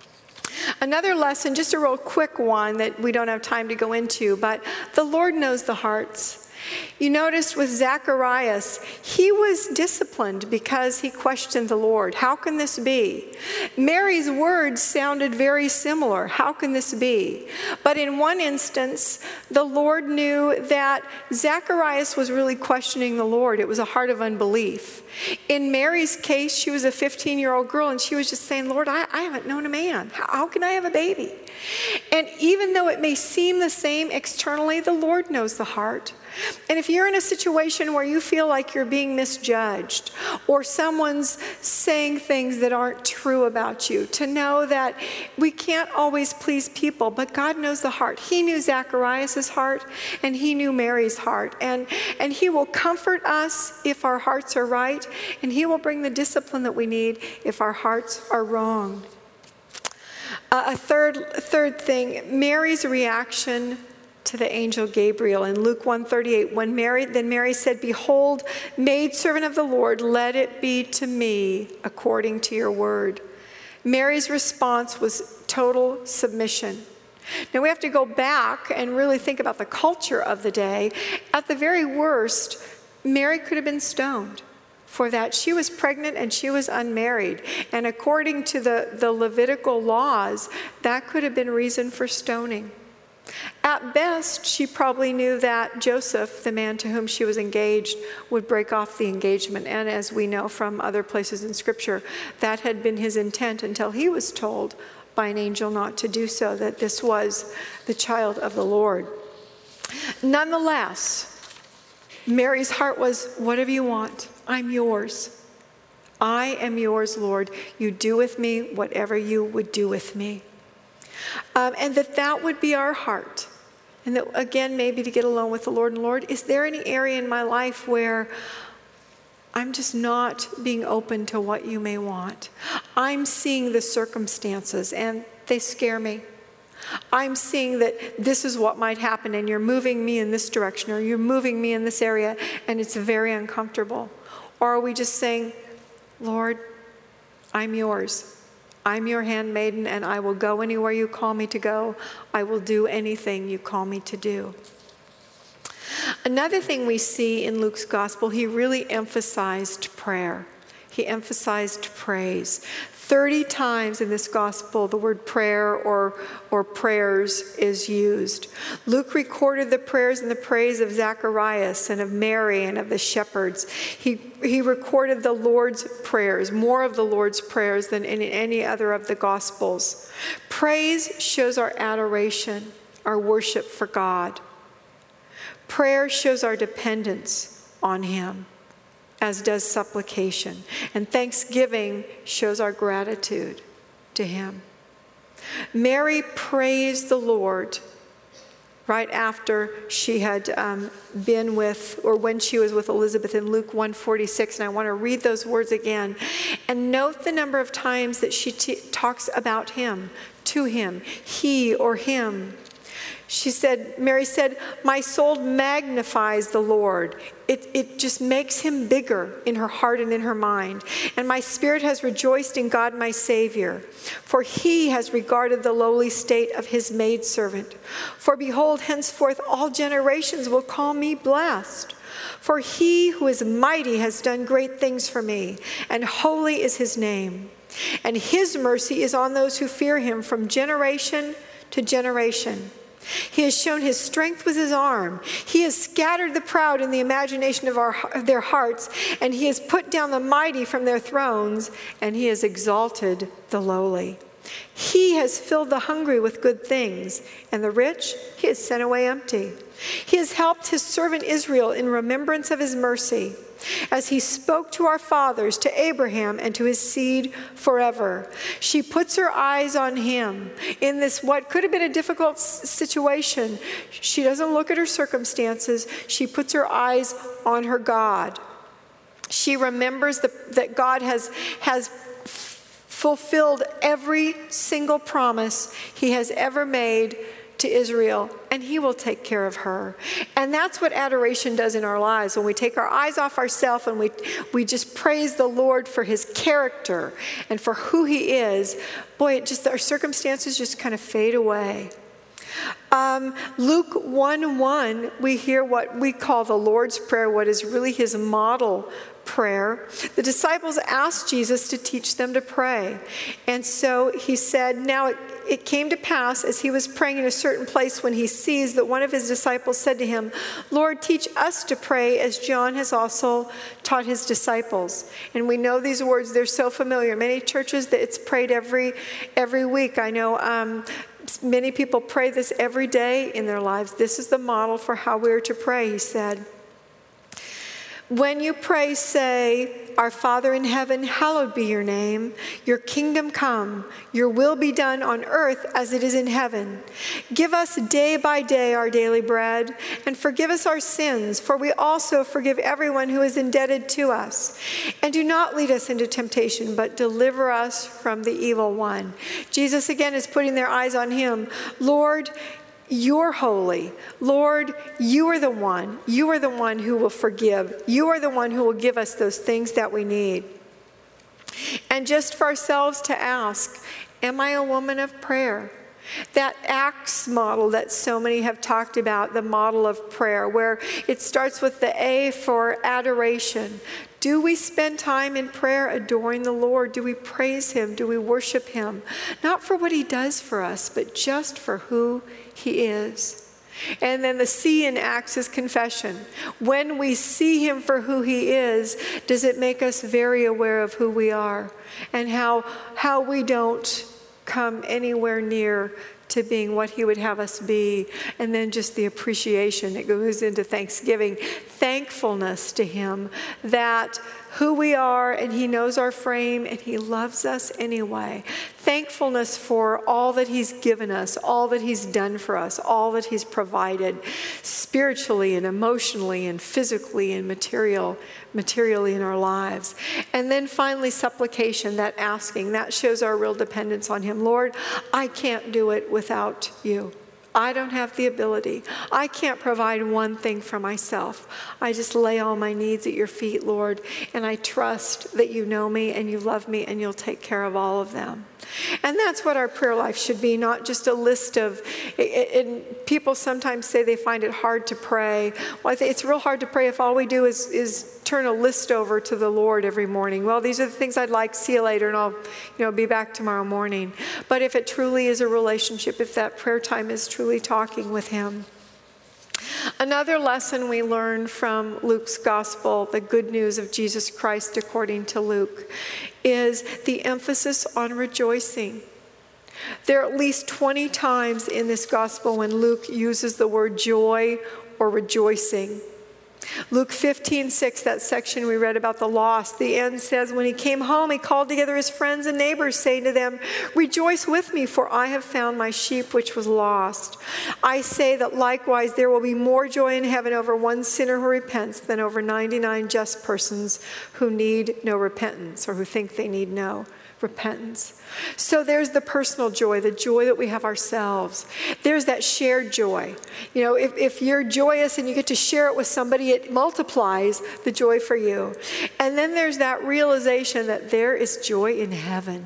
Another lesson, just a real quick one that we don't have time to go into, but the Lord knows the hearts. You noticed with Zacharias, he was disciplined because he questioned the Lord. How can this be? Mary's words sounded very similar. How can this be? But in one instance, the Lord knew that Zacharias was really questioning the Lord. It was a heart of unbelief. In Mary's case, she was a fifteen-year-old girl, and she was just saying, Lord, I, I haven't known a man. How, how can I have a baby? And even though it may seem the same externally, the Lord knows the heart. And if you're in a situation where you feel like you're being misjudged or someone's saying things that aren't true about you, to know that we can't always please people, but God knows the heart. He knew Zacharias' heart and he knew Mary's heart. And, and he will comfort us if our hearts are right, and he will bring the discipline that we need if our hearts are wrong. Uh, a third, third thing, Mary's reaction to the angel Gabriel in Luke one thirty-eight. When Mary, then Mary said, behold, maidservant of the Lord, let it be to me according to your word. Mary's response was total submission. Now we have to go back and really think about the culture of the day. At the very worst, Mary could have been stoned for that. She was pregnant and she was unmarried. And according to the, the Levitical laws, that could have been reason for stoning. At best, she probably knew that Joseph, the man to whom she was engaged, would break off the engagement. And as we know from other places in Scripture, that had been his intent until he was told by an angel not to do so, that this was the child of the Lord. Nonetheless, Mary's heart was, whatever you want, I'm yours. I am yours, Lord. You do with me whatever you would do with me. Um, and that that would be our heart. And that, again, maybe to get alone with the Lord. And Lord, is there any area in my life where I'm just not being open to what you may want? I'm seeing the circumstances and they scare me. I'm seeing that this is what might happen and you're moving me in this direction or you're moving me in this area and it's very uncomfortable. Or are we just saying, Lord, I'm yours. I'm your handmaiden, and I will go anywhere you call me to go. I will do anything you call me to do. Another thing we see in Luke's gospel, he really emphasized prayer. He emphasized praise. Thirty times in this gospel, the word prayer or, or prayers is used. Luke recorded the prayers and the praise of Zacharias and of Mary and of the shepherds. He, he recorded the Lord's prayers, more of the Lord's prayers than in any other of the gospels. Praise shows our adoration, our worship for God. Prayer shows our dependence on him, as does supplication. And thanksgiving shows our gratitude to him. Mary praised the Lord right after she had um, been with, or when she was with Elizabeth in Luke one forty-six. And I want to read those words again. And note the number of times that she t- talks about him, to him, he or him. She said, Mary said, my soul magnifies the Lord. It, it just makes him bigger in her heart and in her mind. And my spirit has rejoiced in God my Savior, for he has regarded the lowly state of his maidservant. For behold, henceforth all generations will call me blessed. For he who is mighty has done great things for me, and holy is his name. And his mercy is on those who fear him from generation to generation. He has shown his strength with his arm. He has scattered the proud in the imagination of, our, of their hearts, and he has put down the mighty from their thrones, and he has exalted the lowly. He has filled the hungry with good things, and the rich he has sent away empty. He has helped his servant Israel in remembrance of his mercy, as he spoke to our fathers, to Abraham, and to his seed forever. She puts her eyes on him in this, what could have been a difficult situation. She doesn't look at her circumstances. She puts her eyes on her God. She remembers the, that God has, has fulfilled every single promise he has ever made to Israel, and he will take care of her. And that's what adoration does in our lives. When we take our eyes off ourselves and we, we just praise the Lord for his character and for who he is, boy, it just, our circumstances just kind of fade away. Um, Luke one one, we hear what we call the Lord's Prayer, what is really his model prayer. The disciples asked Jesus to teach them to pray. And so he said, now it, it came to pass as he was praying in a certain place when he sees that one of his disciples said to him, Lord, teach us to pray as John has also taught his disciples. And we know these words, they're so familiar. Many churches, that it's prayed every, every week. I know um, many people pray this every day in their lives. This is the model for how we're to pray, he said. When you pray, say, Our Father in heaven, hallowed be your name. Your kingdom come. Your will be done on earth as it is in heaven. Give us day by day our daily bread, and forgive us our sins, for we also forgive everyone who is indebted to us. And do not lead us into temptation, but deliver us from the evil one. Jesus again is putting their eyes on him. Lord, you're holy. Lord, you are the one. You are the one who will forgive. You are the one who will give us those things that we need. And just for ourselves to ask, am I a woman of prayer? That Acts model that so many have talked about, the model of prayer, where it starts with the A for adoration, Do we spend time in prayer adoring the Lord? Do we praise him? Do we worship him? Not for what he does for us, but just for who he is. And then the C in Acts is confession. When we see him for who he is, does it make us very aware of who we are and how, how we don't come anywhere near to being what he would have us be? And then just the appreciation that goes into thanksgiving, thankfulness to him that who we are, and he knows our frame, and he loves us anyway. Thankfulness for all that he's given us, all that he's done for us, all that he's provided spiritually and emotionally and physically and material, materially in our lives. And then finally, supplication, that asking, that shows our real dependence on him. Lord, I can't do it without you. I don't have the ability. I can't provide one thing for myself. I just lay all my needs at your feet, Lord, and I trust that you know me and you love me and you'll take care of all of them. And that's what our prayer life should be, not just a list of, and people sometimes say they find it hard to pray. Well, I think it's real hard to pray if all we do is, is turn a list over to the Lord every morning. Well, these are the things I'd like, see you later, and I'll you know, be back tomorrow morning. But if it truly is a relationship, if that prayer time is truly talking with him. Another lesson we learn from Luke's gospel, the good news of Jesus Christ according to Luke, is the emphasis on rejoicing. There are at least twenty times in this gospel when Luke uses the word joy or rejoicing. Luke fifteen six, that section we read about the lost, the end says, when he came home, he called together his friends and neighbors, saying to them, rejoice with me, for I have found my sheep which was lost. I say that likewise there will be more joy in heaven over one sinner who repents than over ninety-nine just persons who need no repentance, or who think they need no repentance. So there's the personal joy, the joy that we have ourselves. There's that shared joy. You know, if, if you're joyous and you get to share it with somebody, it multiplies the joy for you. And then there's that realization that there is joy in heaven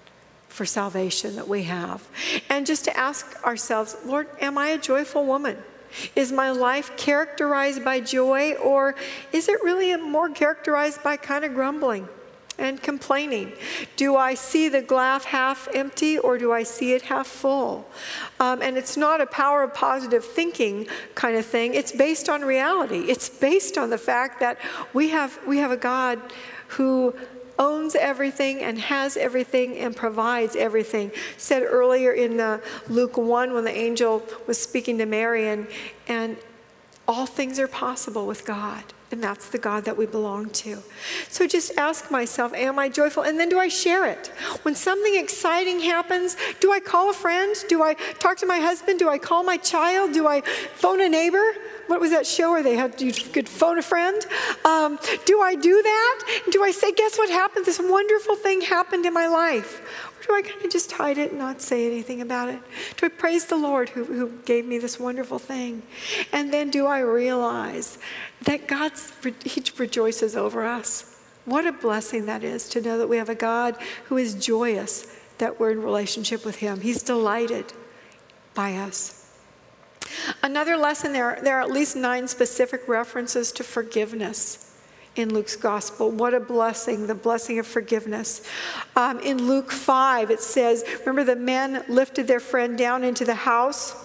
for salvation that we have. And just to ask ourselves, Lord, am I a joyful woman? Is my life characterized by joy, or is it really more characterized by kind of grumbling and complaining? Do I see the glass half empty, or do I see it half full? Um, and it's not a power of positive thinking kind of thing. It's based on reality. It's based on the fact that we have we have a God who owns everything and has everything and provides everything. Said earlier in uh, Luke one, when the angel was speaking to Mary, and, and all things are possible with God. And that's the God that we belong to. So just ask myself, am I joyful? And then do I share it? When something exciting happens, do I call a friend? Do I talk to my husband? Do I call my child? Do I phone a neighbor? What was that show where they had you could phone a friend? Um, do I do that? Do I say, guess what happened? This wonderful thing happened in my life. Or do I kind of just hide it and not say anything about it? Do I praise the Lord who, who gave me this wonderful thing? And then do I realize that God, he rejoices over us? What a blessing that is to know that we have a God who is joyous that we're in relationship with him. He's delighted by us. Another lesson, there, there are at least nine specific references to forgiveness in Luke's gospel. What a blessing, the blessing of forgiveness. Um, in Luke five, it says, remember the men lifted their friend down into the house?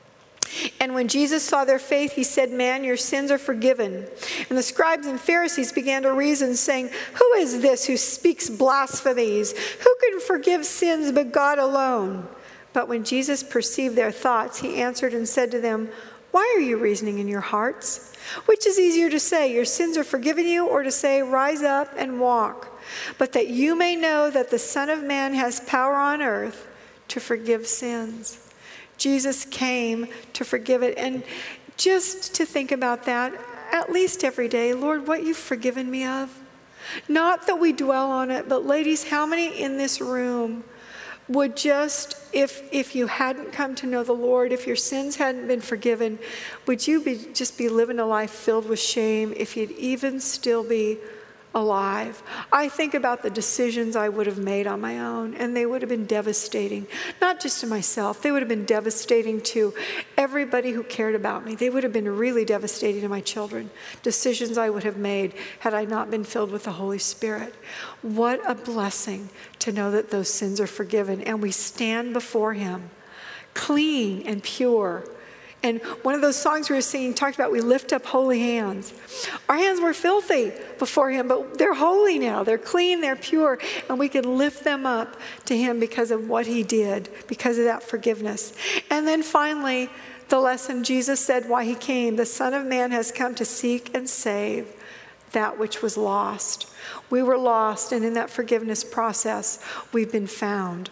And when Jesus saw their faith, he said, man, your sins are forgiven. And the scribes and Pharisees began to reason, saying, who is this who speaks blasphemies? Who can forgive sins but God alone? But when Jesus perceived their thoughts, he answered and said to them, why are you reasoning in your hearts? Which is easier to say, your sins are forgiven you, or to say, rise up and walk? But that you may know that the Son of Man has power on earth to forgive sins. Jesus came to forgive it. And just to think about that, at least every day, Lord, what you've forgiven me of. Not that we dwell on it, but ladies, how many in this room would just, if if you hadn't come to know the Lord, if your sins hadn't been forgiven, would you be just be living a life filled with shame if you'd even still be alive. I think about the decisions I would have made on my own, and they would have been devastating, not just to myself. They would have been devastating to everybody who cared about me. They would have been really devastating to my children, decisions I would have made had I not been filled with the Holy Spirit. What a blessing to know that those sins are forgiven, and we stand before him clean and pure. And one of those songs we were singing talked about we lift up holy hands. Our hands were filthy before him, but they're holy now. They're clean, they're pure, and we can lift them up to him because of what he did, because of that forgiveness. And then finally, the lesson Jesus said why he came. The Son of Man has come to seek and save that which was lost. We were lost, and in that forgiveness process, we've been found.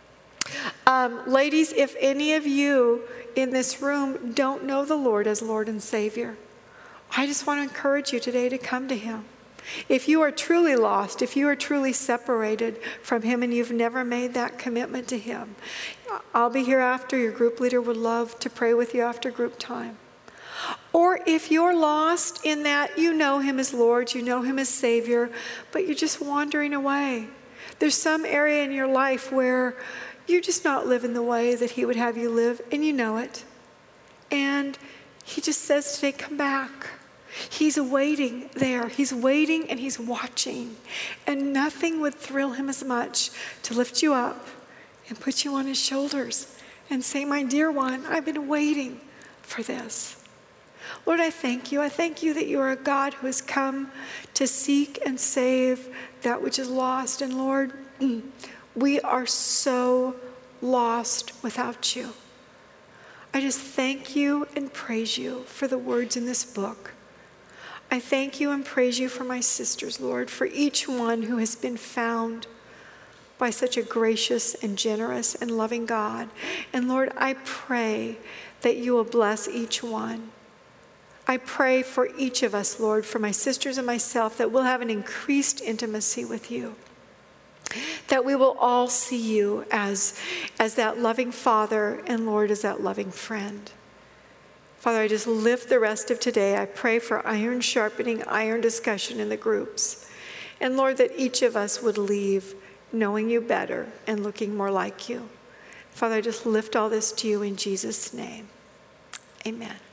Um, ladies, if any of you in this room don't know the Lord as Lord and Savior, I just want to encourage you today to come to him. If you are truly lost, if you are truly separated from him and you've never made that commitment to him, I'll be here after. Your group leader would love to pray with you after group time. Or if you're lost in that you know him as Lord, you know him as Savior, but you're just wandering away. There's some area in your life where you're just not living the way that he would have you live, and you know it. And he just says today, come back. He's waiting there. He's waiting and he's watching. And nothing would thrill him as much to lift you up and put you on his shoulders and say, my dear one, I've been waiting for this. Lord, I thank you. I thank you that you are a God who has come to seek and save that which is lost. And Lord, we are so lost without you. I just thank you and praise you for the words in this book. I thank you and praise you for my sisters, Lord, for each one who has been found by such a gracious and generous and loving God. And Lord, I pray that you will bless each one. I pray for each of us, Lord, for my sisters and myself, that we'll have an increased intimacy with you. That we will all see you as, as that loving Father and, Lord, as that loving friend. Father, I just lift the rest of today. I pray for iron sharpening, iron discussion in the groups. And, Lord, that each of us would leave knowing you better and looking more like you. Father, I just lift all this to you in Jesus' name. Amen.